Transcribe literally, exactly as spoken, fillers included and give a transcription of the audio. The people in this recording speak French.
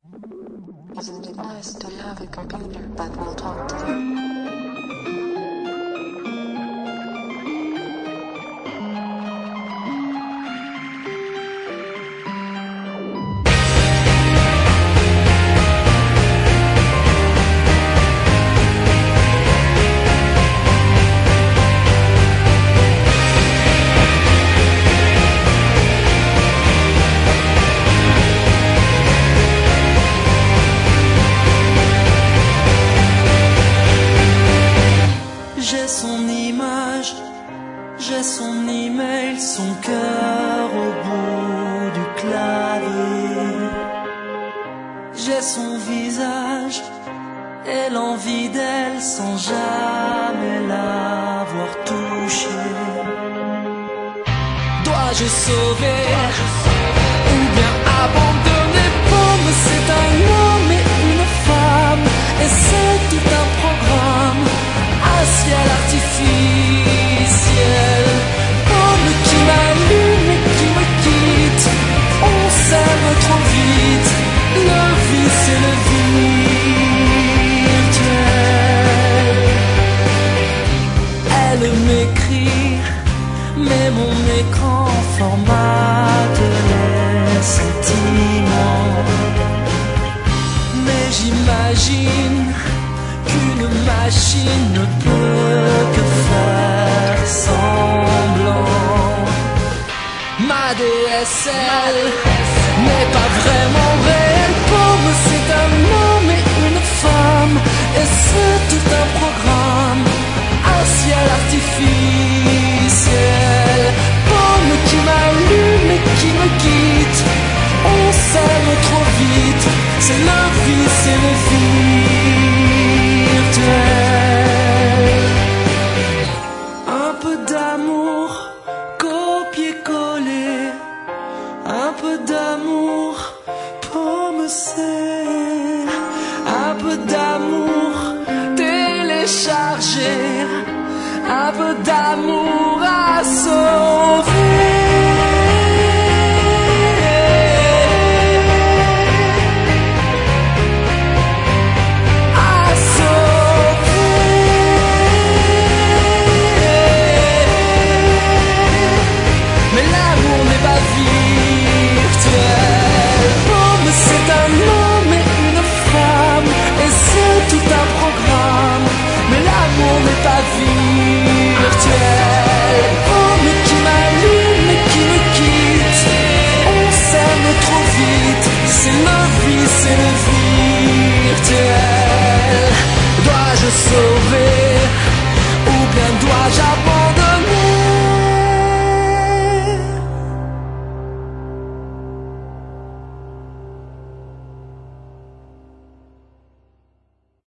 Isn't it nice to have a computer that will talk to you? J'ai son image, j'ai son email, son cœur au bout du clavier. J'ai son visage et l'envie d'elle sans jamais l'avoir touchée. Dois-je sauver ou bien abandonner? Pomme, c'est un homme et une femme, et c'est tout un programme. Un ciel artificiel, pomme qui m'allume et qui me quitte. On s'aime trop vite, le vice et le virtuel. Elle m'écrit, mais mon écran formate les sentiments. Mais j'imagine qu'une machine ne peut que faire semblant. Ma D S L n'est pas vraiment réelle. Pomme, c'est un homme et une femme, et c'est tout un programme. Un ciel artificiel, pomme qui m'allume et qui me quitte. On s'aime trop vite, c'est le vice et le virtuel. Un peu d'amour, copier-coller. Un peu d'amour, pomme c'est. Un peu d'amour, télécharger. Un peu d'amour,